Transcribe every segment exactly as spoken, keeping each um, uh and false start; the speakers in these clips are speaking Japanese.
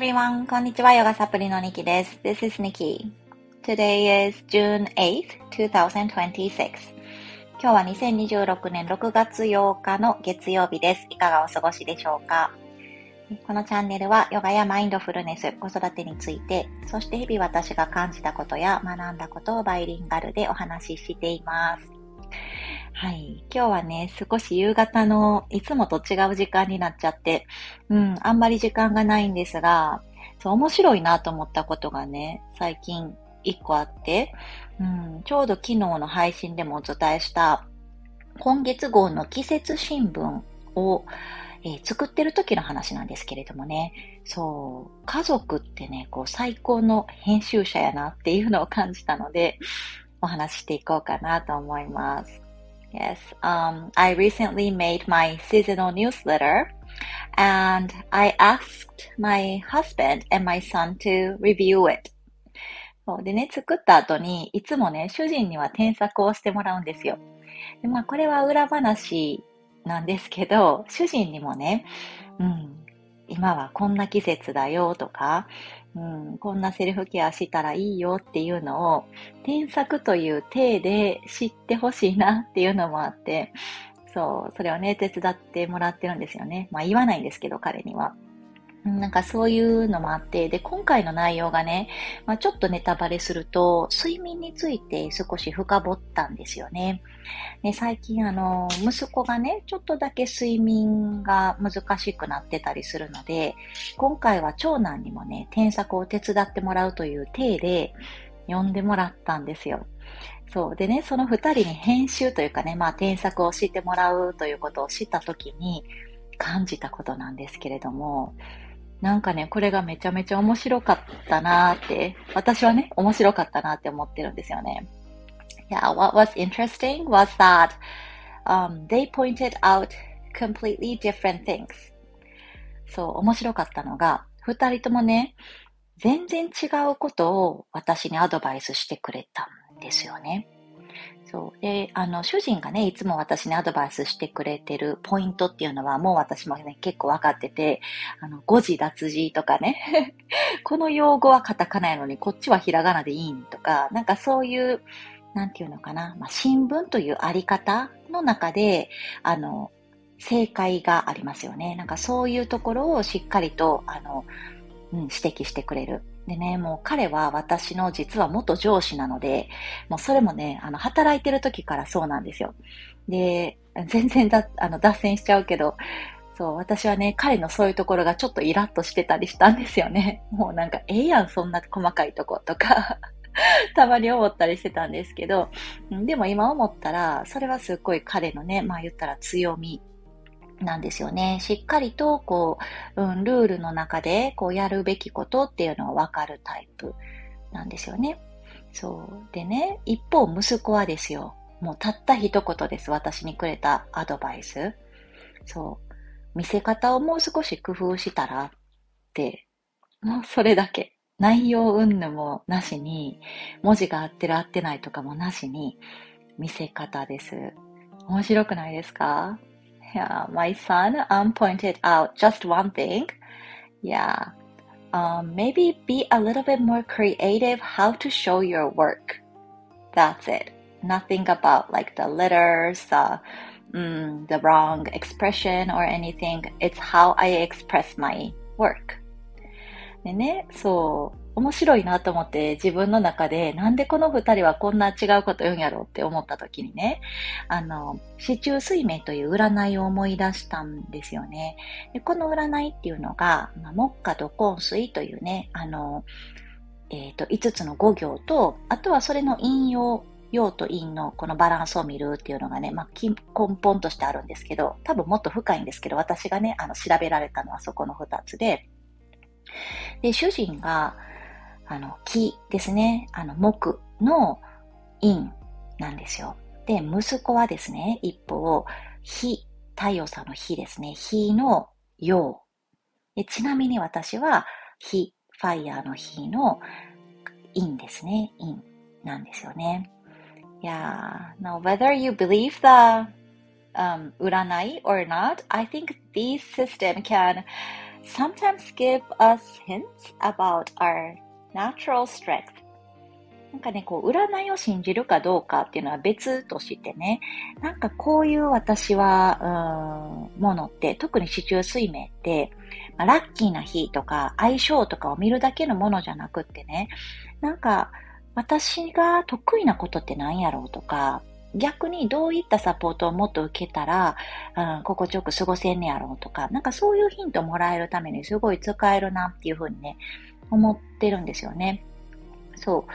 everyone. こんにちは。ヨガサプリのニキです。This is Nikki. Today is June eighth, twenty twenty-six. 今日はにせんにじゅうろくねんろくがつようかの月曜日です。いかがお過ごしでしょうか。このチャンネルはヨガやマインドフルネス、子育てについて、そして日々私が感じたことや学んだことをバイリンガルでお話ししています。はい。今日はね、少し夕方のいつもと違う時間になっちゃって、うん、あんまり時間がないんですが、そう、面白いなと思ったことがね、最近一個あって、うん、ちょうど昨日の配信でもお伝えした今月号の季節新聞を、えー作ってる時の話なんですけれどもね、そう、家族ってね、こう最高の編集者やなっていうのを感じたので、お話ししていこうかなと思います。Yes, um, I recently made my seasonal newsletter and I asked my husband and my son to review it. そうでね、作った後にいつもね、主人には添削をしてもらうんですよ。で、まあこれは裏話なんですけど、主人にもね、うん、今はこんな季節だよとか、うん、こんなセルフケアしたらいいよっていうのを添削という体で知ってほしいなっていうのもあって、そう、それをね、手伝ってもらってるんですよね。まあ言わないんですけど、彼には。うんなんかそういうのもあって、で、今回の内容がね、まあ、ちょっとネタバレすると、睡眠について少し深掘ったんですよね。で、最近あの、息子がね、ちょっとだけ睡眠が難しくなってたりするので、今回は長男にもね、添削を手伝ってもらうという体で読んでもらったんですよ。そう。でね、その二人に編集というかね、まあ添削をしてもらうということを知ったときに感じたことなんですけれども、なんかね、これがめちゃめちゃ面白かったなーって、私はね、面白かったなって思ってるんですよね。Yeah, what was interesting was that um, they pointed out completely different things. そう、面白かったのが、二人ともね、全然違うことを私にアドバイスしてくれたんですよね。そう。で、あの、主人がね、いつも私にアドバイスしてくれてるポイントっていうのは、もう私もね、結構わかってて、あの、誤字脱字とかね、この用語はカタカナやのに、こっちはひらがなでいいんとか、なんかそういう、なんていうのかな、まあ、新聞というあり方の中で、あの、正解がありますよね。なんかそういうところをしっかりと、あの、うん、指摘してくれる。でね、もう彼は私の実は元上司なので、もうそれもね、あの、働いてる時からそうなんですよ。で、全然だ、あの、脱線しちゃうけど、そう、私はね、彼のそういうところがちょっとイラッとしてたりしたんですよね。もうなんか、ええやん、そんな細かいとことかたまに思ったりしてたんですけど、でも今思ったら、それはすっごい彼のね、まあ言ったら強みなんですよね。しっかりと、こう、うん、ルールの中で、こう、やるべきことっていうのがわかるタイプなんですよね。そう。でね、一方、息子はですよ。もうたった一言です。私にくれたアドバイス。そう。見せ方をもう少し工夫したらって、もうそれだけ。内容云々もなしに、文字が合ってる合ってないとかもなしに、見せ方です。面白くないですか？ Yeah, my son um, pointed out just one thing. Yeah, um, maybe be a little bit more creative how to show your work. That's it. Nothing about like the letters, the, mm, the wrong expression or anything. It's how I express my work. でね、そう、面白いなと思って自分の中でなんでこの二人はこんな違うこと言うんやろうって思った時にね、あの、四柱推命という占いを思い出したんですよね。でこの占いっていうのが、まあ、木火土金水というね、あの、えっと、五つの五行と、あとはそれの引用、陽と陰のこのバランスを見るっていうのがね、まあ、根本としてあるんですけど、多分もっと深いんですけど、私がね、あの、調べられたのはそこの二つで、で、主人が、あの、木ですね。あの、木の陰なんですよ。で、息子はですね、一方、火、太陽さんの火ですね。火の陽。で、ちなみに私は、火、ファイヤーの火の陰ですね。陰なんですよね。Yeah. Now, whether you believe the um, 占い or not, I think this system can sometimes give us hints about our natural strength. なんかね、こう、占いを信じるかどうかっていうのは別としてね、なんかこういう私は、うーん、ものって、特に四柱推命って、まあ、ラッキーな日とか相性とかを見るだけのものじゃなくってね、なんか私が得意なことって何やろうとか、逆にどういったサポートをもっと受けたら、うん、心地よく過ごせんねやろうとか、なんかそういうヒントをもらえるためにすごい使えるなっていうふうにね、思ってるんですよね。そう。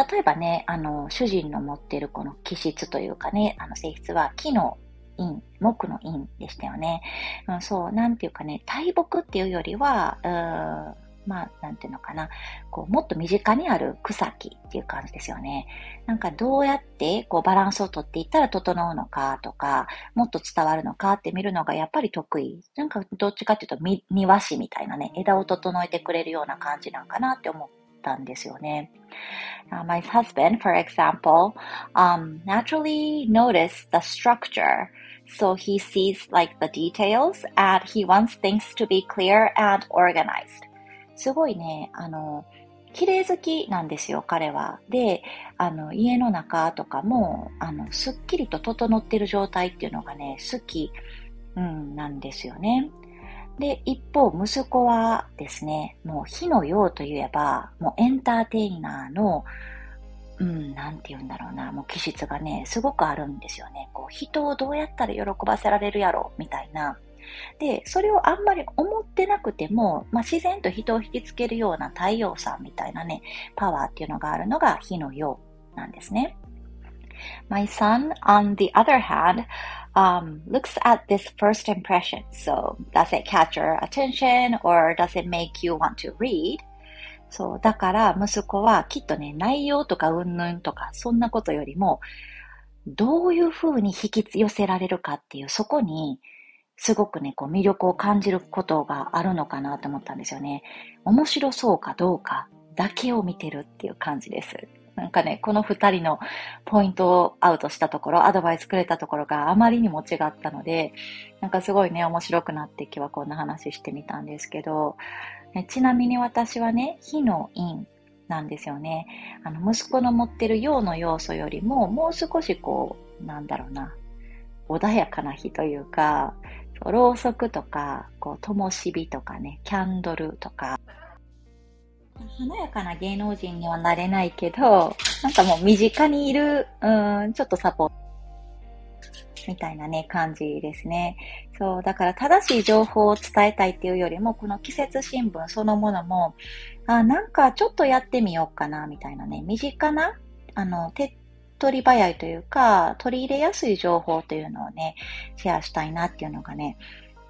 例えばね、あの、主人の持ってるこの気質というかね、あの性質は木の陰、木の陰でしたよね。うん、そう、なんていうかね、大木っていうよりは、うーん、まあ、なんていうのかな、こう、もっと身近にある草木っていう感じですよね。なんかどうやって、こう、バランスをとっていったら整うのかとか、もっと伝わるのかって見るのがやっぱり得意。なんかどっちかっていうと、み庭師みたいなね、枝を整えてくれるような感じなんかなって思ったんですよね。Uh, my husband, for example, um, naturally noticed the structure. So he sees like the details and he wants things to be clear and organized. すごいね、あの、綺麗好きなんですよ、彼は。で、あの、家の中とかも、あの、すっきりと整ってる状態っていうのがね、好き、うん、なんですよね。で、一方、息子はですね、もう火の用といえば、もうエンターテイナーの、うん、なんて言うんだろうな、もう気質がね、すごくあるんですよね。こう、人をどうやったら喜ばせられるやろ、みたいな。で、それをあんまり思ってなくても、まあ、自然と人を引きつけるような太陽さんみたいなね、パワーっていうのがあるのが火の用なんですね。My son, on the other hand, um, looks at this first impression. So, does it catch your attention or does it make you want to read? そう。だから、息子はきっとね、内容とか云々とか、そんなことよりも、どういう風に引き寄せられるかっていう、そこに、すごくね、こう魅力を感じることがあるのかなと思ったんですよね。面白そうかどうかだけを見てるっていう感じです。なんかね、この二人のポイントをアウトしたところ、アドバイスくれたところがあまりにも違ったので、なんかすごいね、面白くなって今日はこんな話してみたんですけど、ちなみに私はね、火の陰なんですよね。あの、息子の持ってる陽の要素よりも、もう少しこう、なんだろうな、穏やかな火というか、ろうそくとか、こう、灯火とかね、キャンドルとか、華やかな芸能人にはなれないけど、なんかもう身近にいる、うん、ちょっとサポートみたいなね、感じですね。そう、だから正しい情報を伝えたいっていうよりも、この季節新聞そのものも、あ、なんかちょっとやってみようかな、みたいなね、身近な、あの、手っ取り早いというか、取り入れやすい情報というのをね、シェアしたいなっていうのがね、うん、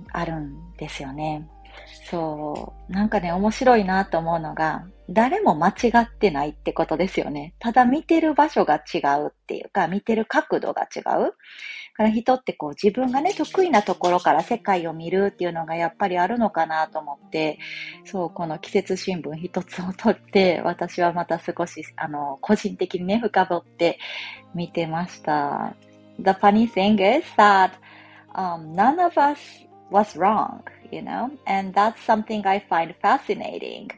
あるんですよね。そう。なんかね、面白いなと思うのが、誰も間違ってないってことですよね。ただ見てる場所が違うっていうか、見てる角度が違う。から人ってこう自分がね、得意なところから世界を見るっていうのがやっぱりあるのかなと思って、そう、この季節新聞一つを取って、私はまた少し、あの、個人的にね、深掘って見てました。The funny thing is that, um, none of us was wrong, you know, and that's something I find fascinating.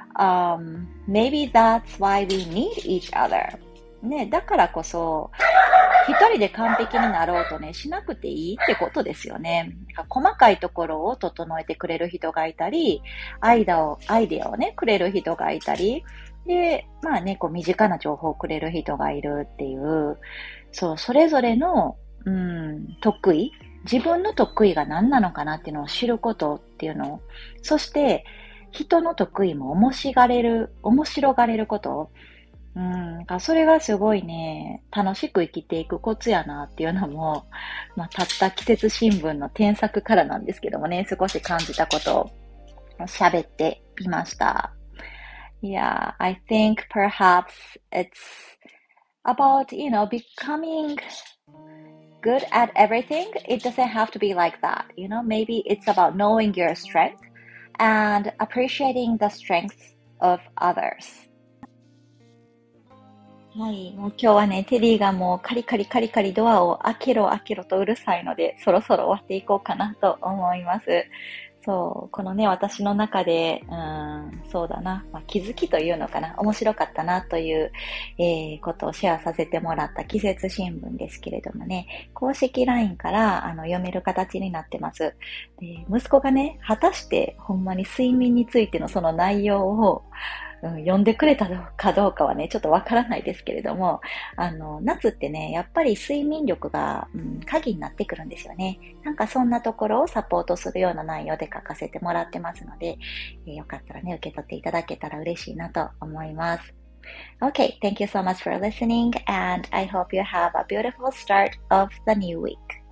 Um, maybe that's why we need each other. ね、だからこそ、一人で完璧になろうとね、しなくていいってことですよね。細かいところを整えてくれる人がいたり、アイデアを、アイデアをね、くれる人がいたり、で、まあね、こう身近な情報をくれる人がいるっていう、そう、それぞれの、うん、得意、自分の得意が何なのかなっていうのを知ることっていうのを、そして、人の得意も面白がれる、面白がれること、うん、それがすごいね、楽しく生きていくコツやなっていうのも、まあ、たった季節新聞の添削からなんですけどもね、少し感じたことを喋ってみました。Yeah, I think perhaps it's about, you know, becoming good at everything. It doesn't have to be like that, you know, maybe it's about knowing your strength and appreciating the strengths of others.はい。もう今日はね、テディがもうカリカリカリカリドアを開けろ開けろとうるさいので、そろそろ終わっていこうかなと思います。 そう、このね、私の中で、うん、そうだな、まあ、気づきというのかな、面白かったなという、えーことをシェアさせてもらった季節新聞ですけれどもね、公式 ライン からあの読める形になってます。で、息子がね、果たしてほんまに睡眠についてのその内容を、うん、読んでくれたかどうかはね、ちょっとわからないですけれども、あの、夏ってね、やっぱり睡眠力が、うん、鍵になってくるんですよね。なんかそんなところをサポートするような内容で書かせてもらってますので、えーよかったらね、受け取っていただけたら嬉しいなと思います。Okay, thank you so much for listening and I hope you have a beautiful start of the new week.